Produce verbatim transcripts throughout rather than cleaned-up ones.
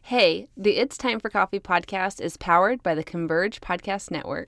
Hey, the It's Time for Coffee podcast is powered by the Converge Podcast Network.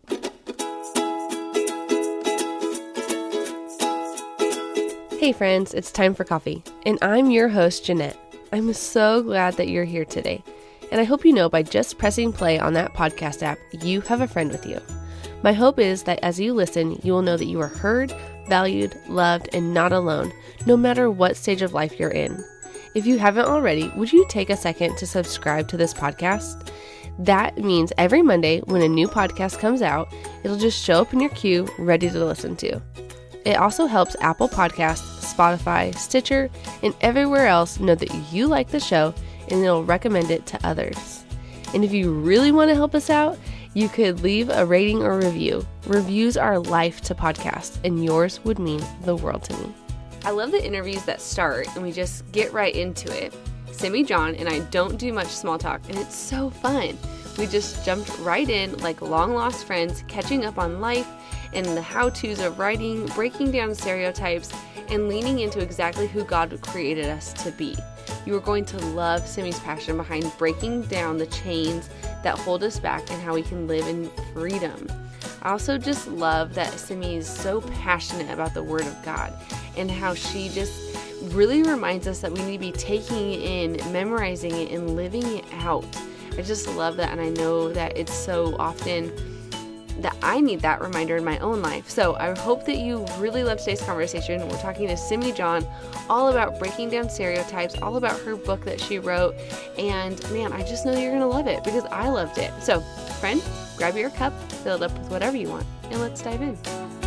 Hey friends, it's time for coffee, and I'm your host, Jeanette. I'm so glad that you're here today, and I hope you know by just pressing play on that podcast app, you have a friend with you. My hope is that as you listen, you will know that you are heard, valued, loved, and not alone, no matter what stage of life you're in. If you haven't already, would you take a second to subscribe to this podcast? That means every Monday when a new podcast comes out, it'll just show up in your queue, ready to listen to. It also helps Apple Podcasts, Spotify, Stitcher, and everywhere else know that you like the show, and it'll recommend it to others. And if you really want to help us out, you could leave a rating or review. Reviews are life to podcasts, and yours would mean the world to me. I love the interviews that start and we just get right into it. Simi John and I don't do much small talk, and it's so fun. We just jumped right in like long lost friends, catching up on life and the how-tos of writing, breaking down stereotypes, and leaning into exactly who God created us to be. You are going to love Simi's passion behind breaking down the chains that hold us back and how we can live in freedom. I also just love that Simi is so passionate about the Word of God and how she just really reminds us that we need to be taking it in, memorizing it, and living it out. I just love that, and I know that it's so often that I need that reminder in my own life. So I hope that you really love today's conversation. We're talking to Simi John all about breaking down stereotypes, all about her book that she wrote, and man, I just know you're going to love it because I loved it. So friend, grab your cup, fill it up with whatever you want, and let's dive in.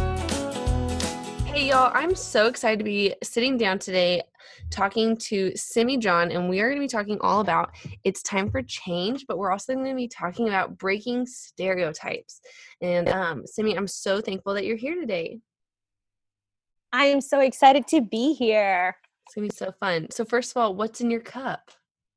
Hey y'all, I'm so excited to be sitting down today talking to Simi John, and we are going to be talking all about It's Time for Change, but we're also going to be talking about breaking stereotypes. And um, Simi, I'm so thankful that you're here today. I am so excited to be here. It's going to be so fun. So first of all, what's in your cup?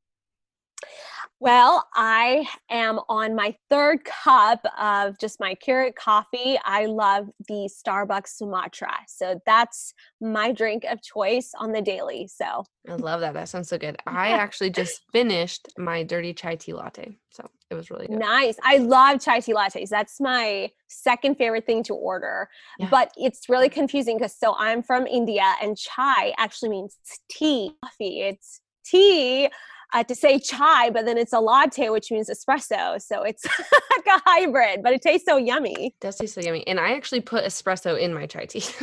Well, I am on my third cup of just my Keurig coffee. I love the Starbucks Sumatra. So that's my drink of choice on the daily. So I love that. That sounds so good. I actually just finished my dirty chai tea latte. So it was really good. Nice. I love chai tea lattes. That's my second favorite thing to order. Yeah. But it's really confusing because so I'm from India and chai actually means tea, coffee. It's tea. Uh, to say chai, but then it's a latte, which means espresso. So it's like a hybrid, but it tastes so yummy. It does taste so yummy. And I actually put espresso in my chai tea.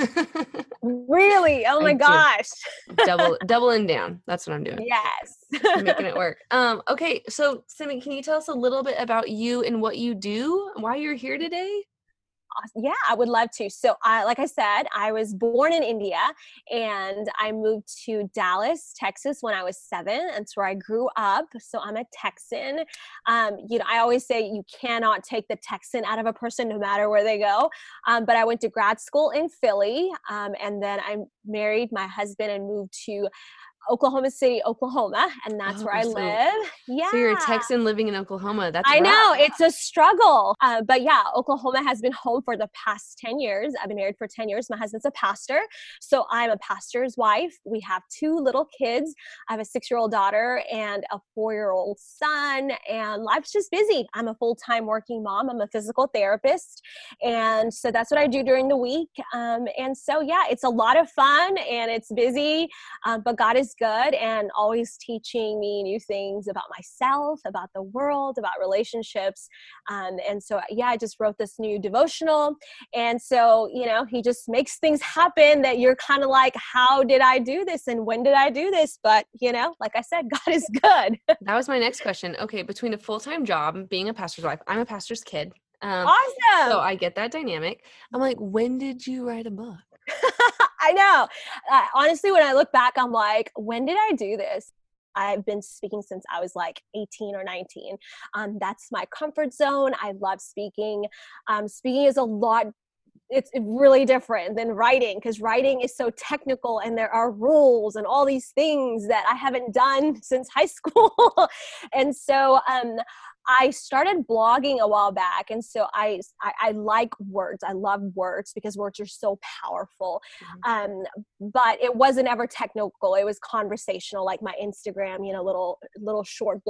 Really? Oh my I gosh. Double, doubling down. That's what I'm doing. Yes. I'm making it work. Um, okay. So Simi, can you tell us a little bit about you and what you do, why you're here today? Yeah, I would love to. So I, like I said, I was born in India and I moved to Dallas, Texas when I was seven. That's where I grew up. So I'm a Texan. Um, you know, I always say you cannot take the Texan out of a person no matter where they go. Um, but I went to grad school in Philly. Um, and then I married my husband and moved to Oklahoma City, Oklahoma, and that's Oh, where I so, live. Yeah. So you're a Texan living in Oklahoma. That's I rough. know it's a struggle. Uh, but yeah, Oklahoma has been home for the past ten years. I've been married for ten years. My husband's a pastor. So I'm a pastor's wife. We have two little kids. I have a six-year-old daughter and a four-year-old son, and life's just busy. I'm a full-time working mom. I'm a physical therapist. And so that's what I do during the week. Um, and so, yeah, it's a lot of fun and it's busy, um, but God is good and always teaching me new things about myself, about the world, about relationships. Um, and so, yeah, I just wrote this new devotional. And so, you know, he just makes things happen that you're kind of like, how did I do this? And when did I do this? But, you know, like I said, God is good. That was my next question. Okay. Between a full-time job, being a pastor's wife, I'm a pastor's kid. Um, Awesome. So I get that dynamic. I'm like, when did you write a book? I know. Uh, honestly, when I look back, I'm like, when did I do this? I've been speaking since I was like eighteen or nineteen. Um, that's my comfort zone. I love speaking. Um, speaking is a lot it's really different than writing because writing is so technical and there are rules and all these things that I haven't done since high school. And so um, I started blogging a while back. And so I, I, I like words. I love words because words are so powerful. Mm-hmm. Um, but it wasn't ever technical. It was conversational, like my Instagram, you know, little, little short blog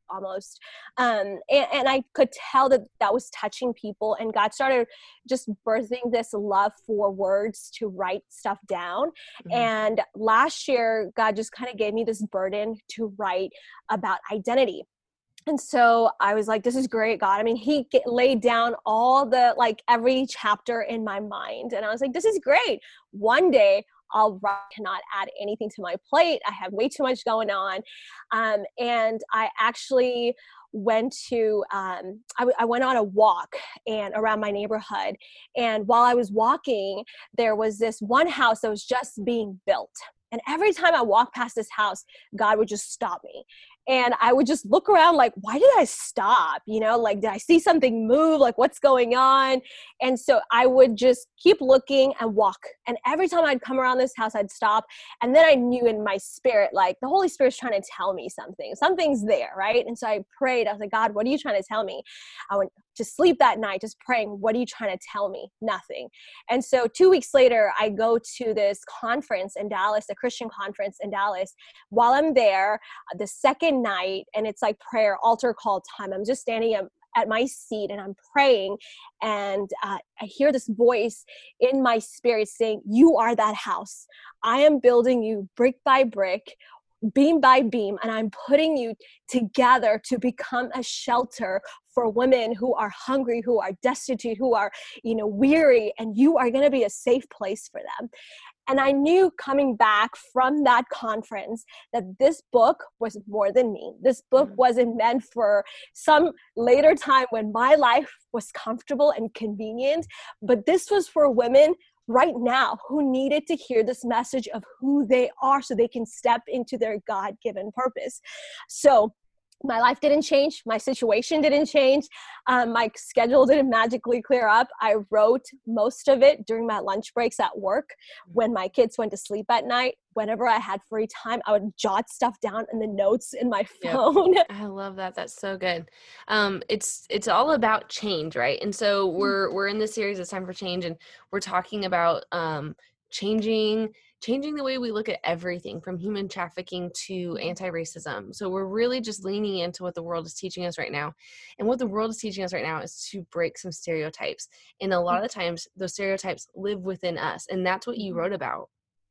almost. Um, and, and I could tell that that was touching people, and God started just birthing this love for words to write stuff down. Mm-hmm. And last year, God just kind of gave me this burden to write about identity. And so I was like, this is great, God. I mean, he get, laid down all the, like every chapter in my mind. And I was like, this is great. One day I'll write, cannot add anything to my plate. I have way too much going on. Um, and I actually went to, um, I, I went on a walk and around my neighborhood. And while I was walking, there was this one house that was just being built. And every time I walked past this house, God would just stop me. And I would just look around like, why did I stop? You know, like, did I see something move? Like, what's going on? And so I would just keep looking and walk. And every time I'd come around this house, I'd stop. And then I knew in my spirit, like, the Holy Spirit's trying to tell me something. Something's there, right? And so I prayed. I was like, God, what are you trying to tell me? I went to sleep that night just praying, what are you trying to tell me? Nothing. And so two weeks later, I go to this conference in Dallas, a Christian conference in Dallas. While I'm there, the second night, and it's like prayer, altar call time, I'm just standing at, at my seat and I'm praying, and uh, I hear this voice in my spirit saying, you are that house. I am building you brick by brick, beam by beam, and I'm putting you together to become a shelter for women who are hungry, who are destitute, who are, you know, weary, and you are going to be a safe place for them. And I knew coming back from that conference that this book was more than me. This book wasn't meant for some later time when my life was comfortable and convenient, but this was for women right now who needed to hear this message of who they are so they can step into their God-given purpose. So my life didn't change. My situation didn't change. Um, my schedule didn't magically clear up. I wrote most of it during my lunch breaks at work. When my kids went to sleep at night, whenever I had free time, I would jot stuff down in the notes in my phone. Yep. I love that. That's so good. Um, it's it's all about change, right? And so we're we're in this series, It's Time for Change, and we're talking about um, changing changing the way we look at everything from human trafficking to anti-racism. So we're really just leaning into what the world is teaching us right now. And what the world is teaching us right now is to break some stereotypes. And a lot of the times those stereotypes live within us. And that's what you wrote about.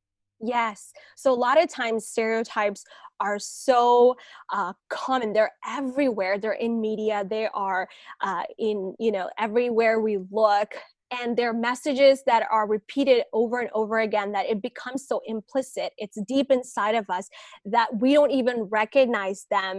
Yes. So a lot of times stereotypes are so uh, common. They're everywhere. They're in media. They are uh, in, you know, everywhere we look. And they're messages that are repeated over and over again, that it becomes so implicit. It's deep inside of us that we don't even recognize them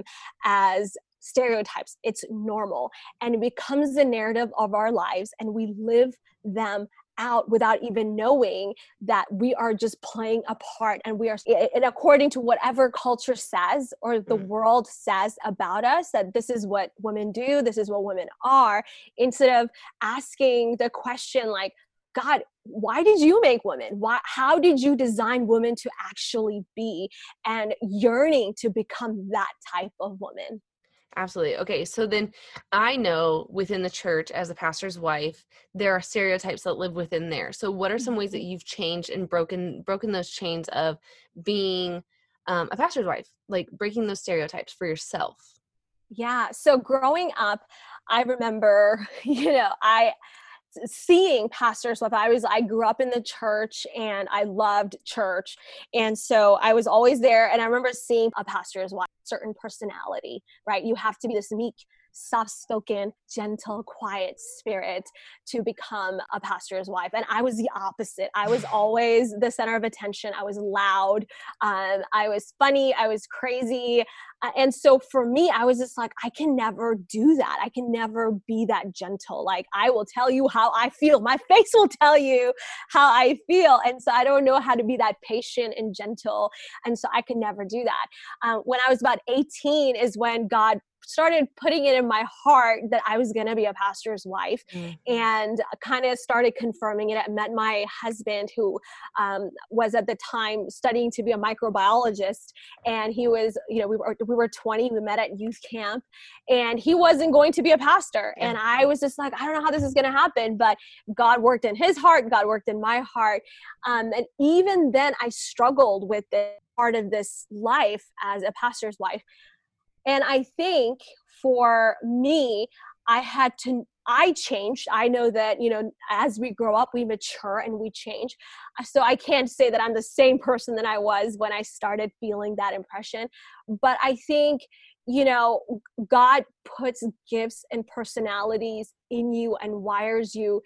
as stereotypes. It's normal. And it becomes the narrative of our lives, and we live them out without even knowing that we are just playing a part, and we are, and according to whatever culture says or the mm. world says about us, that this is what women do, this is what women are, instead of asking the question like, God, why did you make women? Why, how did you design women to actually be, and yearning to become that type of woman? Absolutely. Okay. So then I know within the church as a pastor's wife, there are stereotypes that live within there. So what are some ways that you've changed and broken, broken those chains of being um, a pastor's wife, like breaking those stereotypes for yourself? Yeah. So growing up, I remember, you know, I, seeing pastors' wife. I was, I grew up in the church and I loved church. And so I was always there. And I remember seeing a pastor's wife, certain personality, right? You have to be this meek, soft-spoken, gentle, quiet spirit to become a pastor's wife. And I was the opposite. I was always the center of attention. I was loud. Um, I was funny. I was crazy. Uh, and so for me, I was just like, I can never do that. I can never be that gentle. Like, I will tell you how I feel. My face will tell you how I feel. And so I don't know how to be that patient and gentle. And so I could never do that. Um, when I was about eighteen is when God started putting it in my heart that I was going to be a pastor's wife, mm-hmm. and kind of started confirming it. I met my husband, who um, was at the time studying to be a microbiologist. And he was, you know, we were, we were twenty, we met at youth camp, and he wasn't going to be a pastor. Yeah. And I was just like, I don't know how this is going to happen, but God worked in his heart. God worked in my heart. Um, and even then I struggled with this part of this life as a pastor's wife. And I think for me, I had to, I changed. I know that, you know, as we grow up, we mature and we change. So I can't say that I'm the same person that I was when I started feeling that impression. But I think, you know, God puts gifts and personalities in you and wires you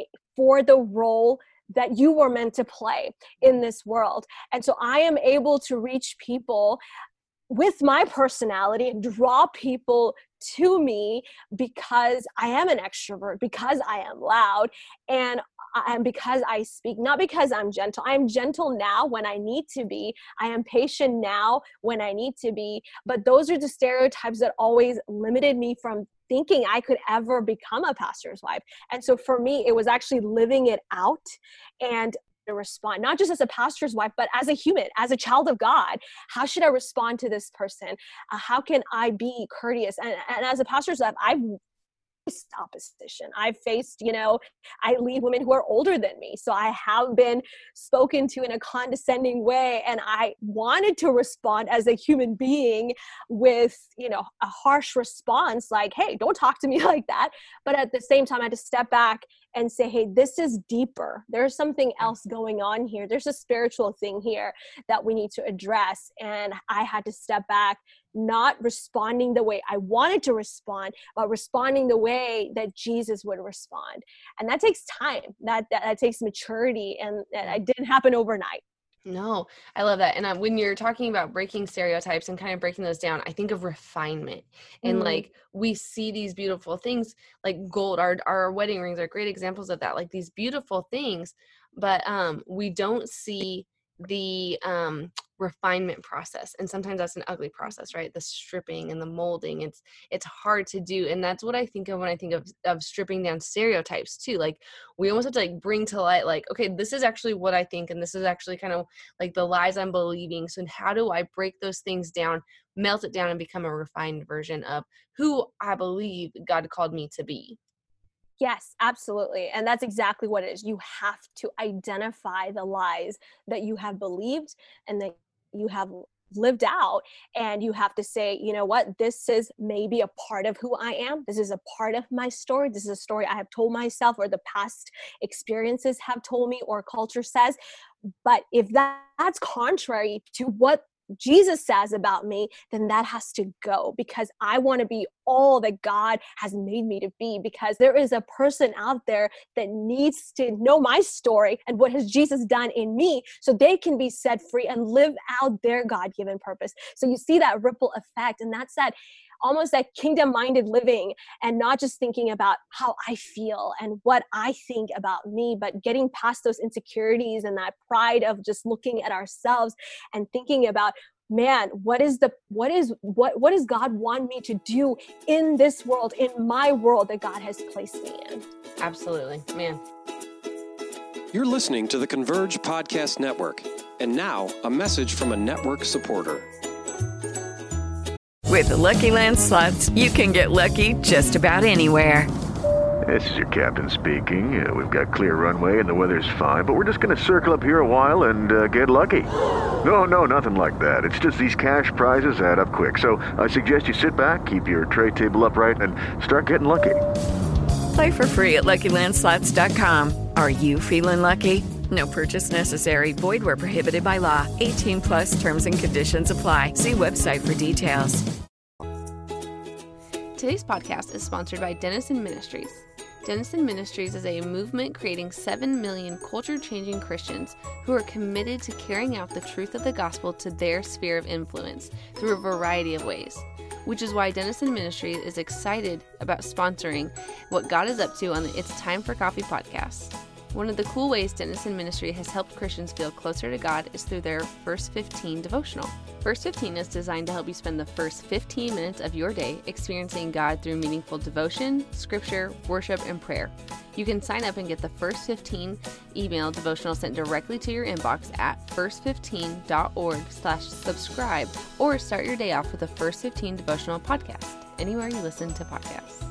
for the role that you were meant to play in this world. And so I am able to reach people with my personality and draw people to me because I am an extrovert, because I am loud, and and because I speak, not because I'm gentle. I am gentle now when I need to be. I am patient now when I need to be. But those are the stereotypes that always limited me from thinking I could ever become a pastor's wife. And so for me, it was actually living it out and to respond, not just as a pastor's wife, but as a human, as a child of God. How should I respond to this person? Uh, how can I be courteous? And, and as a pastor's wife, I've faced opposition. I've faced, you know, I lead women who are older than me. So I have been spoken to in a condescending way. And I wanted to respond as a human being with, you know, a harsh response like, hey, don't talk to me like that. But at the same time, I had to step back and say, hey, this is deeper. There's something else going on here. There's a spiritual thing here that we need to address. And I had to step back, not responding the way I wanted to respond, but responding the way that Jesus would respond. And that takes time. That that, that takes maturity. And it didn't happen overnight. No, I love that. And uh, when you're talking about breaking stereotypes and kind of breaking those down, I think of refinement. And mm. like, we see these beautiful things like gold, our, our wedding rings are great examples of that, like these beautiful things, but um, we don't see the um, refinement process. And sometimes that's an ugly process, right? The stripping and the molding, it's, it's hard to do. And that's what I think of when I think of, of stripping down stereotypes too. Like we almost have to like bring to light, like, okay, this is actually what I think. And this is actually kind of like the lies I'm believing. So how do I break those things down, melt it down and become a refined version of who I believe God called me to be? Yes, absolutely. And that's exactly what it is. You have to identify the lies that you have believed and that you have lived out. And you have to say, you know what, this is maybe a part of who I am. This is a part of my story. This is a story I have told myself or the past experiences have told me or culture says. But if that, that's contrary to what Jesus says about me, then that has to go, because I want to be all that God has made me to be, because there is a person out there that needs to know my story and what has Jesus done in me so they can be set free and live out their God-given purpose. So you see that ripple effect, and that's that almost that kingdom-minded living, and not just thinking about how I feel and what I think about me, but getting past those insecurities and that pride of just looking at ourselves and thinking about, man, what is the, what is, what, what does God want me to do in this world, in my world that God has placed me in? Absolutely, man. You're listening to the Converge Podcast Network. And now, a message from a network supporter. With the Lucky Land Slots, you can get lucky just about anywhere. This is your captain speaking. Uh, we've got clear runway and the weather's fine, but we're just going to circle up here a while and uh, get lucky. No, no, nothing like that. It's just these cash prizes add up quick. So I suggest you sit back, keep your tray table upright, and start getting lucky. Play for free at Lucky Land Slots dot com. Are you feeling lucky? No purchase necessary. Void where prohibited by law. eighteen plus terms and conditions apply. See website for details. Today's podcast is sponsored by Denison Ministries. Denison Ministries is a movement creating seven million culture-changing Christians who are committed to carrying out the truth of the gospel to their sphere of influence through a variety of ways, which is why Denison Ministries is excited about sponsoring what God is up to on the It's Time for Coffee podcast. One of the cool ways Denison Ministry has helped Christians feel closer to God is through their First fifteen devotional. First fifteen is designed to help you spend the first fifteen minutes of your day experiencing God through meaningful devotion, scripture, worship, and prayer. You can sign up and get the First fifteen email devotional sent directly to your inbox at first fifteen dot org slash subscribe, or start your day off with the First fifteen devotional podcast, anywhere you listen to podcasts.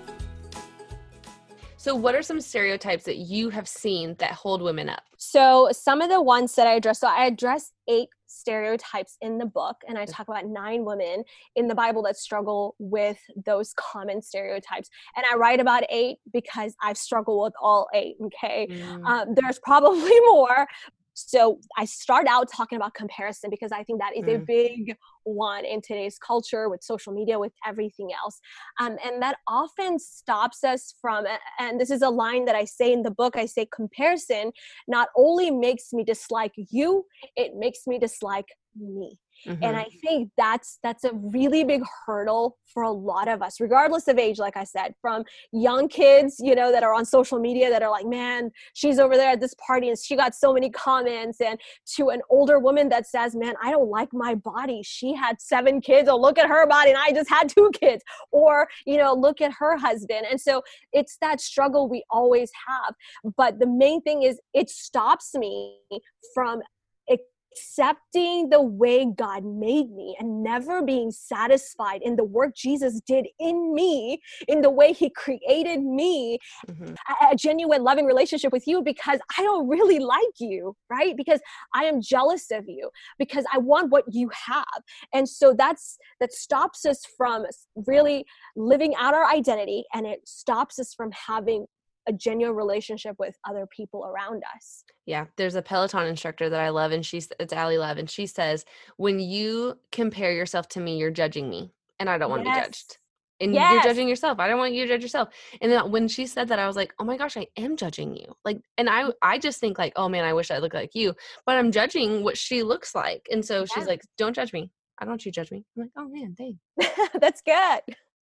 So what are some stereotypes that you have seen that hold women up? So some of the ones that I addressed, so I addressed eight stereotypes in the book, and I talk about nine women in the Bible that struggle with those common stereotypes. And I write about eight because I've struggled with all eight, okay? Mm. Um, there's probably more. So I start out talking about comparison because I think that is mm. a big one in today's culture with social media, with everything else. Um, and that often stops us from, and this is a line that I say in the book, I say comparison not only makes me dislike you, it makes me dislike me. Mm-hmm. And I think that's that's a really big hurdle for a lot of us, regardless of age, like I said, from young kids, you know, that are on social media that are like, man, she's over there at this party and she got so many comments, and to an older woman that says, man, I don't like my body. She had seven kids. Oh, look at her body and I just had two kids. Or, you know, look at her husband. And so it's that struggle we always have. But the main thing is it stops me from accepting the way God made me and never being satisfied in the work Jesus did in me, in the way he created me, mm-hmm. a, a genuine loving relationship with you, because I don't really like you, right? Because I am jealous of you, because I want what you have. And so that's, that stops us from really living out our identity, and it stops us from having a genuine relationship with other people around us. Yeah. There's a Peloton instructor that I love, and she's, it's Ali Love. And she says, when you compare yourself to me, you're judging me, and I don't want yes. to be judged. And yes. you're judging yourself. I don't want you to judge yourself. And then when she said that, I was like, oh my gosh, I am judging you. Like, and I, I just think like, oh man, I wish I looked like you, but I'm judging what she looks like. And so yeah. she's like, don't judge me. I don't want you to judge me. I'm like, oh man, dang. That's good.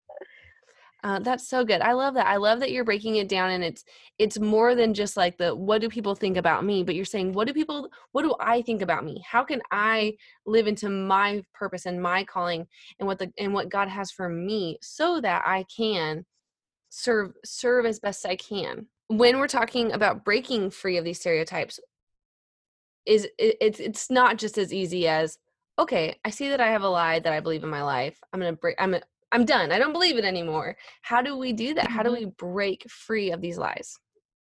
Uh, that's so good. I love that. I love that you're breaking it down, and it's it's more than just like the what do people think about me, but you're saying what do people what do I think about me? How can I live into my purpose and my calling and what the and what God has for me, so that I can serve serve as best I can. When we're talking about breaking free of these stereotypes, is it, it's it's not just as easy as, okay, I see that I have a lie that I believe in my life. I'm gonna break. I'm I'm done. I don't believe it anymore. How do we do that? How do we break free of these lies?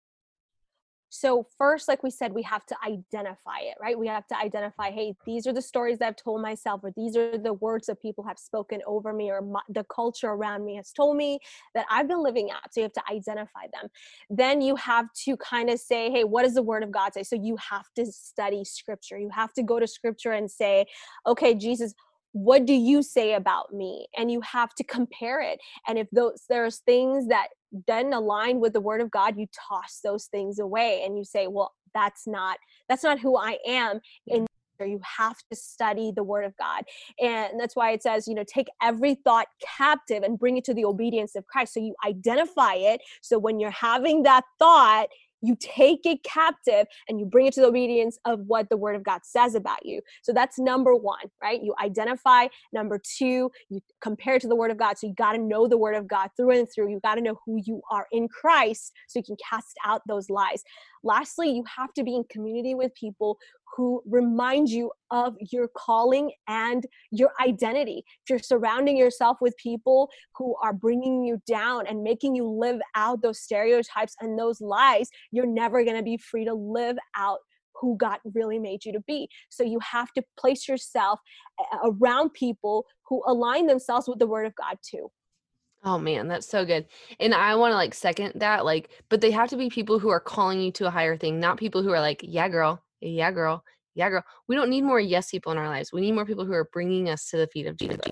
So first, like we said, we have to identify it, right? We have to identify, hey, these are the stories that I've told myself, or these are the words that people have spoken over me, or my, the culture around me has told me that I've been living out. So you have to identify them. Then you have to kind of say, hey, what does the word of God say? So you have to study scripture. You have to go to scripture and say, okay, Jesus, what do you say about me? And you have to compare it. And if those there's things that doesn't align with the word of God, you toss those things away and you say, well, that's not that's not who I am. And you have to study the word of God. And that's why it says, you know, take every thought captive and bring it to the obedience of Christ. So you identify it. So when you're having that thought, you take it captive and you bring it to the obedience of what the word of God says about you. So that's number one, right? You identify. Number two, you compare it to the word of God. So you got to know the word of God through and through. You got to know who you are in Christ so you can cast out those lies. Lastly, you have to be in community with people who remind you of your calling and your identity. If you're surrounding yourself with people who are bringing you down and making you live out those stereotypes and those lies, you're never going to be free to live out who God really made you to be. So you have to place yourself around people who align themselves with the word of God too. Oh man, that's so good. And I want to like second that, like, but they have to be people who are calling you to a higher thing, not people who are like, yeah, girl, yeah, girl, yeah, girl. We don't need more yes people in our lives. We need more people who are bringing us to the feet of Jesus.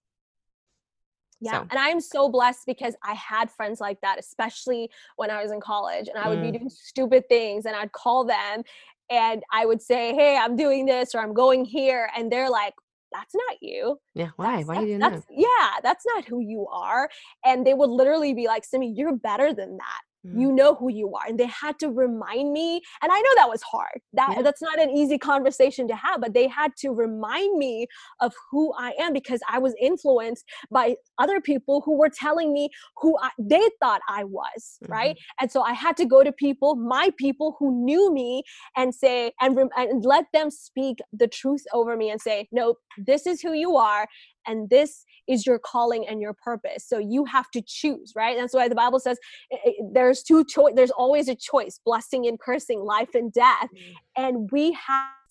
Yeah. So. And I'm so blessed because I had friends like that, especially when I was in college, and I would mm. be doing stupid things and I'd call them and I would say, hey, I'm doing this or I'm going here. And they're like, that's not you. Yeah. Why? That's, why are you doing that's, that? Yeah. That's not who you are. And they would literally be like, Simi, you're better than that. You know who you are. And they had to remind me. And I know that was hard. That yeah. That's not an easy conversation to have, but they had to remind me of who I am because I was influenced by other people who were telling me who I, they thought I was, mm-hmm. right? And so I had to go to people, my people who knew me and say, and, and let them speak the truth over me and say, no, this is who you are. And this is your calling and your purpose. So you have to choose, right? That's why the Bible says there's two choice. There's always a choice, blessing and cursing, life and death. Mm. And we have to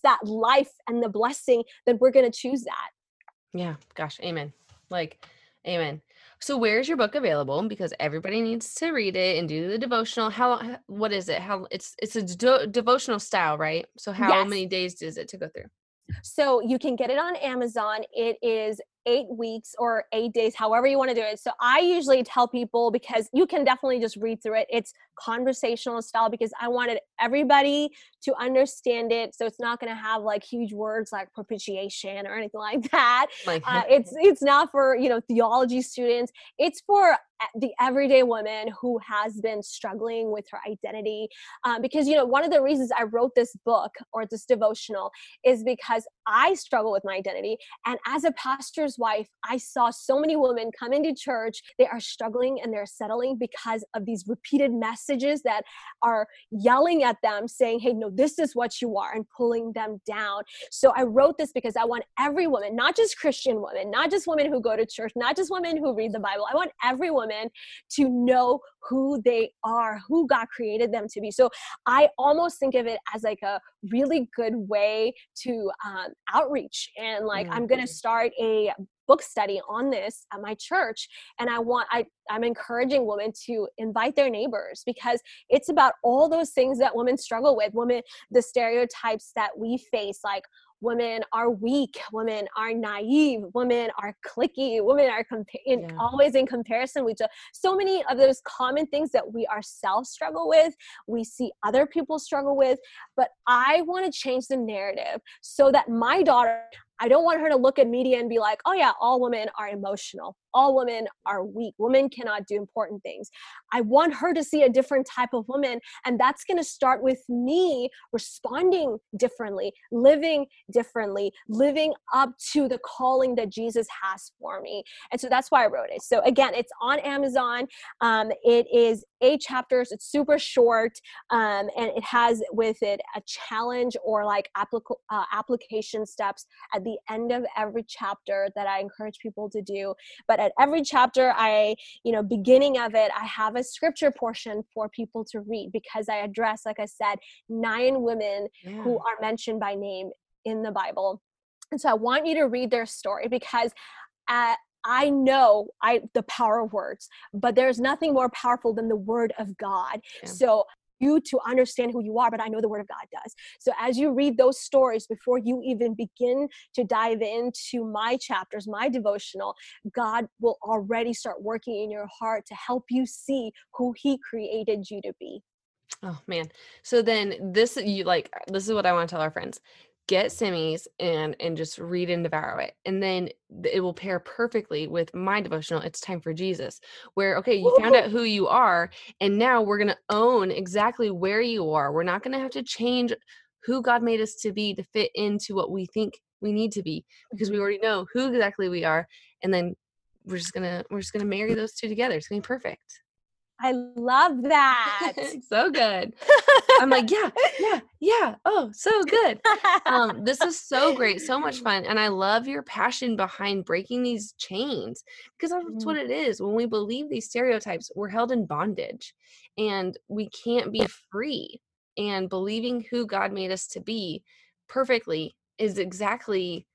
that life and the blessing, then we're going to choose that. Yeah. Gosh. Amen. Like, amen. So where's your book available? Because everybody needs to read it and do the devotional. How, what is it? How it's, it's a de- devotional style, right? So how Yes. many days is it to go through? So you can get it on Amazon. It is eight weeks or eight days, however you want to do it. So I usually tell people, because you can definitely just read through it. It's conversational style because I wanted everybody to understand it. So it's not going to have like huge words like propitiation or anything like that. Like, Uh, it's, it's not for, you know, theology students. It's for the everyday woman who has been struggling with her identity. Um, because, you know, one of the reasons I wrote this book or this devotional is because I struggle with my identity. And as a pastor's wife, I saw so many women come into church. They are struggling and they're settling because of these repeated messages that are yelling at them saying, hey, no, this is what you are, and pulling them down. So I wrote this because I want every woman, not just Christian women, not just women who go to church, not just women who read the Bible. I want every woman to know who they are, who God created them to be. So I almost think of it as like a really good way to um, outreach. And like, mm-hmm. I'm going to start a book study on this at my church. And I want, I, I'm encouraging women to invite their neighbors, because it's about all those things that women struggle with. Women, the stereotypes that we face, like women are weak, women are naive, women are cliquey, women are compa- in, yeah. always in comparison with so, so many of those common things that we ourselves struggle with, we see other people struggle with. But I want to change the narrative so that my daughter, I don't want her to look at media and be like, oh yeah, all women are emotional. All women are weak. Women cannot do important things. I want her to see a different type of woman. And that's going to start with me responding differently, living differently, living up to the calling that Jesus has for me. And so that's why I wrote it. So again, it's on Amazon. Um, it is eight chapters. It's super short. Um, and it has with it a challenge or like applic- uh, application steps at the end of every chapter that I encourage people to do. But at every chapter, I, you know, beginning of it, I have a scripture portion for people to read, because I address, like I said, nine women yeah. who are mentioned by name in the Bible. And so I want you to read their story, because at I know I the power of words, but there's nothing more powerful than the word of God. Yeah. So you to understand who you are, but I know the word of God does. So as you read those stories, before you even begin to dive into my chapters, my devotional, God will already start working in your heart to help you see who he created you to be. Oh man. So then this, you like, this is what I want to tell our friends. Get Simmy's and and just read and devour it. And then it will pair perfectly with my devotional, It's Time for Jesus, where, okay, you Ooh. Found out who you are, and now we're going to own exactly where you are. We're not going to have to change who God made us to be to fit into what we think we need to be, because we already know who exactly we are. And then we're just going to, we're just going to marry those two together. It's going to be perfect. I love that. So good. I'm like, yeah, yeah, yeah. Oh, so good. Um, this is so great. So much fun. And I love your passion behind breaking these chains, because that's mm-hmm. what it is. When we believe these stereotypes, we're held in bondage and we can't be free. And believing who God made us to be perfectly is exactly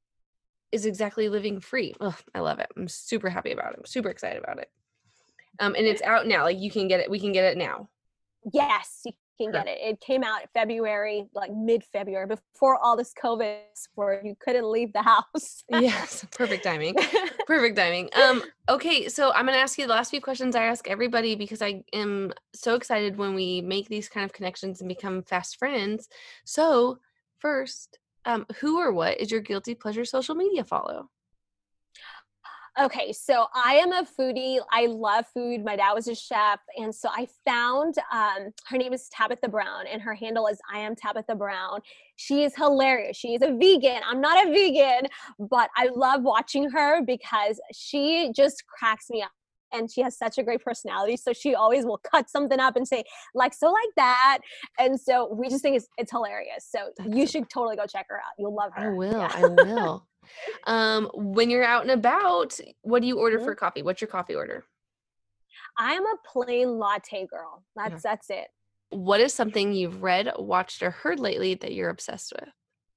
is exactly living free. Oh, I love it. I'm super happy about it. I'm super excited about it. Um, and it's out now. Like you can get it. We can get it now. Yes, you can get it. It came out February, like mid-February, before all this COVID, where you couldn't leave the house. Yes, perfect timing. Perfect timing. Um, okay, so I'm going to ask you the last few questions I ask everybody, because I am so excited when we make these kind of connections and become fast friends. So first, um, who or what is your guilty pleasure social media follow? Okay, so I am a foodie. I love food. My dad was a chef. And so I found, um, her name is Tabitha Brown, and her handle is I am Tabitha Brown. She is hilarious. She is a vegan. I'm not a vegan, but I love watching her because she just cracks me up. And she has such a great personality. So she always will cut something up and say, like, so like that. And so we just think it's, it's hilarious. So That's you should totally go check her out. You'll love her. I will. Yeah. I will. Um, when you're out and about, what do you order mm-hmm. for coffee? What's your coffee order? I am a plain latte girl. That's, yeah. that's it. What is something you've read, watched, or heard lately that you're obsessed with?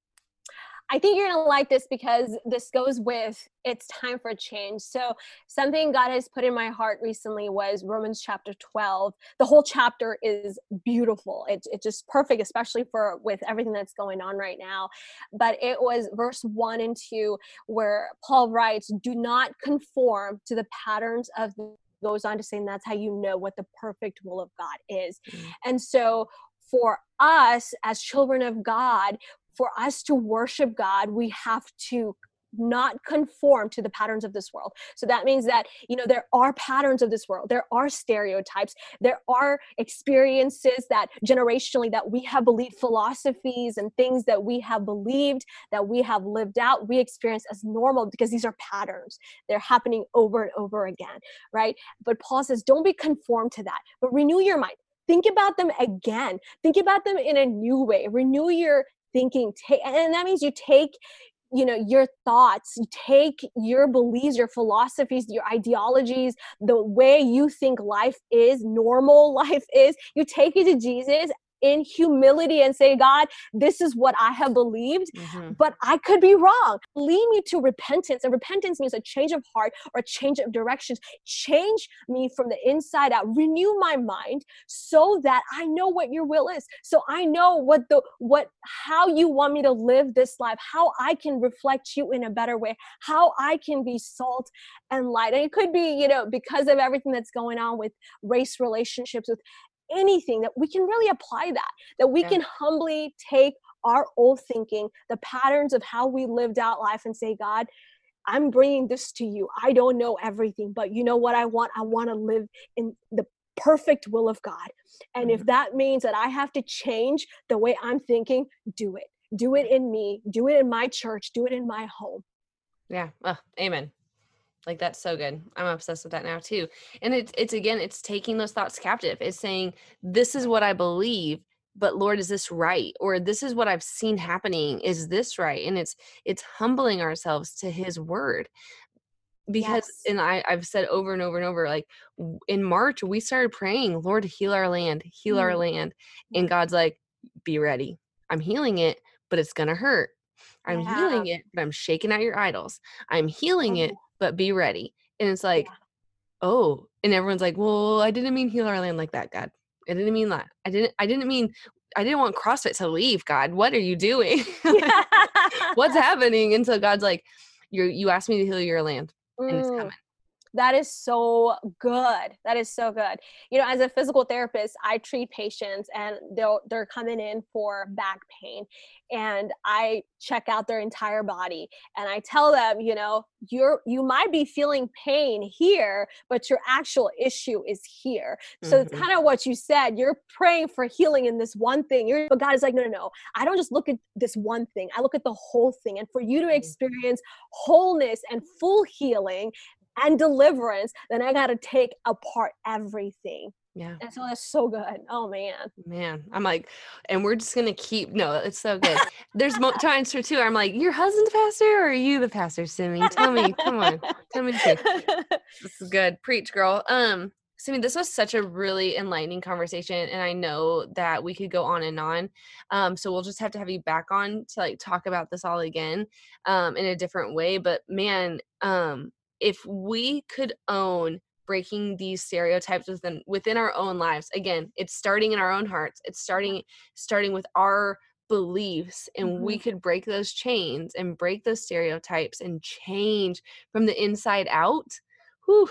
I think you're going to like this because this goes with it's time for change. So something God has put in my heart recently was Romans chapter twelve. The whole chapter is beautiful. It's it's just perfect, especially for with everything that's going on right now. But it was verse one and two where Paul writes, do not conform to the patterns of the, goes on to say, and that's how you know what the perfect will of God is. Mm-hmm. And so for us as children of God, for us to worship God, we have to not conform to the patterns of this world. So that means that, you know, there are patterns of this world. There are stereotypes. There are experiences that generationally that we have believed, philosophies and things that we have believed, that we have lived out, we experience as normal because these are patterns. They're happening over and over again, right? But Paul says, don't be conformed to that, but renew your mind. Think about them again. Think about them in a new way. Renew your thinking. Take, and that means you take, you know, your thoughts, you take your beliefs, your philosophies, your ideologies, the way you think life is, normal life is, you take it to Jesus in humility and say, God, this is what I have believed, mm-hmm. but I could be wrong. Lead me to repentance. And repentance means a change of heart or a change of directions. Change me from the inside out. Renew my mind so that I know what your will is. So I know what the, what, how you want me to live this life, how I can reflect you in a better way, how I can be salt and light. And it could be, you know, because of everything that's going on with race relationships, with anything, that we can really apply that, that we yeah. can humbly take our old thinking, the patterns of how we lived out life and say, God, I'm bringing this to you. I don't know everything, but you know what I want? I want to live in the perfect will of God. And mm-hmm. if that means that I have to change the way I'm thinking, do it. Do it in me. Do it in my church. Do it in my home. Yeah. Oh, amen. Like, that's so good. I'm obsessed with that now too. And it's, it's again, it's taking those thoughts captive. It's saying, this is what I believe, but Lord, is this right? Or this is what I've seen happening. Is this right? And it's, it's humbling ourselves to his word. Because, yes. and I, I've said over and over and over, like in March, we started praying, Lord, heal our land, heal mm. our land. And God's like, be ready. I'm healing it, but it's going to hurt. I'm yeah. healing it, but I'm shaking out your idols. I'm healing oh. it, but be ready. And it's like, yeah. oh, and everyone's like, well, I didn't mean heal our land like that, God. I didn't mean that. I didn't, I didn't mean, I didn't want CrossFit to leave, God. What are you doing? Like, what's happening? And so God's like, you you asked me to heal your land, and mm. it's coming. That is so good. That is so good. You know, as a physical therapist, I treat patients and they'll, they're coming in for back pain, and I check out their entire body and I tell them, you know, you're, you might be feeling pain here, but your actual issue is here. So mm-hmm. it's kind of what you said. You're praying for healing in this one thing. You're, but God is like, no, no, no. I don't just look at this one thing. I look at the whole thing. And for you to experience wholeness and full healing and deliverance, then I got to take apart everything. Yeah. And so that's so good. Oh man. Man. I'm like, and we're just going to keep, no, it's so good. There's mo- times for two, I'm like, your husband's pastor or are you the pastor, Simi? Tell me, come on. Tell me the truth. This is good. Preach, girl. Um, Simi, this was such a really enlightening conversation. And I know that we could go on and on. Um, so we'll just have to have you back on to like talk about this all again, um, in a different way. But man, um, if we could own breaking these stereotypes within within our own lives, again, it's starting in our own hearts. It's starting starting with our beliefs, and mm-hmm. we could break those chains and break those stereotypes and change from the inside out. Whew.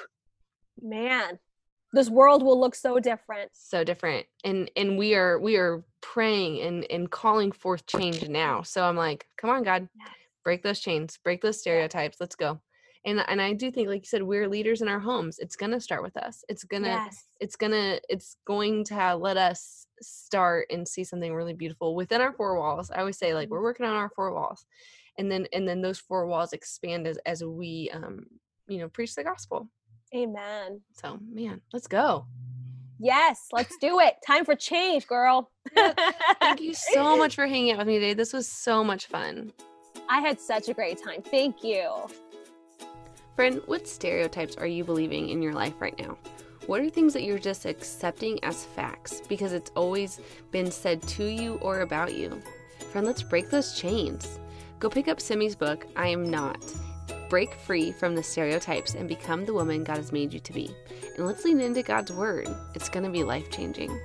Man, this world will look so different. So different. And and we are we are praying and and calling forth change now. So I'm like, come on, God, break those chains, break those stereotypes. Let's go. And and I do think, like you said, we're leaders in our homes. It's going to start with us. It's going to, yes. it's going to, it's going to have, let us start and see something really beautiful within our four walls. I always say, like, we're working on our four walls, and then, and then those four walls expand as, as we, um, you know, preach the gospel. Amen. So, man, let's go. Yes, let's do it. Time for change, girl. Thank you so much for hanging out with me today. This was so much fun. I had such a great time. Thank you. Friend, what stereotypes are you believing in your life right now? What are things that you're just accepting as facts because it's always been said to you or about you? Friend, let's break those chains. Go pick up Simi's book, I Am Not. Break free from the stereotypes and become the woman God has made you to be. And let's lean into God's word. It's going to be life-changing.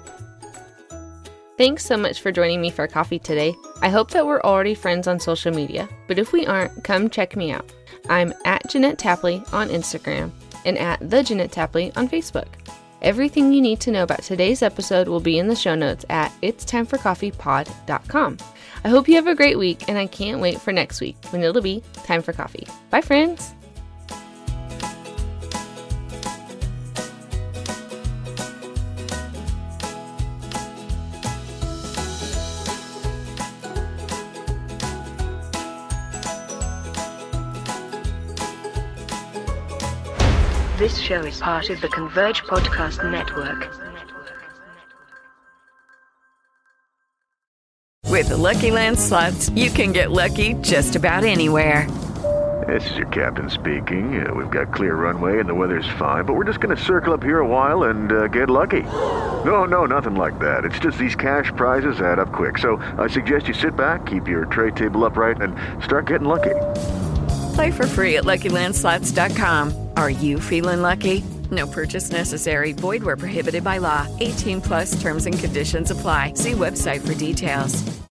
Thanks so much for joining me for coffee today. I hope that we're already friends on social media, but if we aren't, come check me out. I'm at Jeanette Tapley on Instagram and at The Jeanette Tapley on Facebook. Everything you need to know about today's episode will be in the show notes at its time for coffee pod dot com. I hope you have a great week, and I can't wait for next week when it'll be time for coffee. Bye, friends. This show is part of the Converge Podcast Network. With the Lucky Land Slots, you can get lucky just about anywhere. This is your captain speaking. Uh, we've got clear runway and the weather's fine, but we're just going to circle up here a while and uh, get lucky. No, no, nothing like that. It's just these cash prizes add up quick. So I suggest you sit back, keep your tray table upright, and start getting lucky. Play for free at Lucky Land Slots dot com. Are you feeling lucky? No purchase necessary. Void where prohibited by law. eighteen plus terms and conditions apply. See website for details.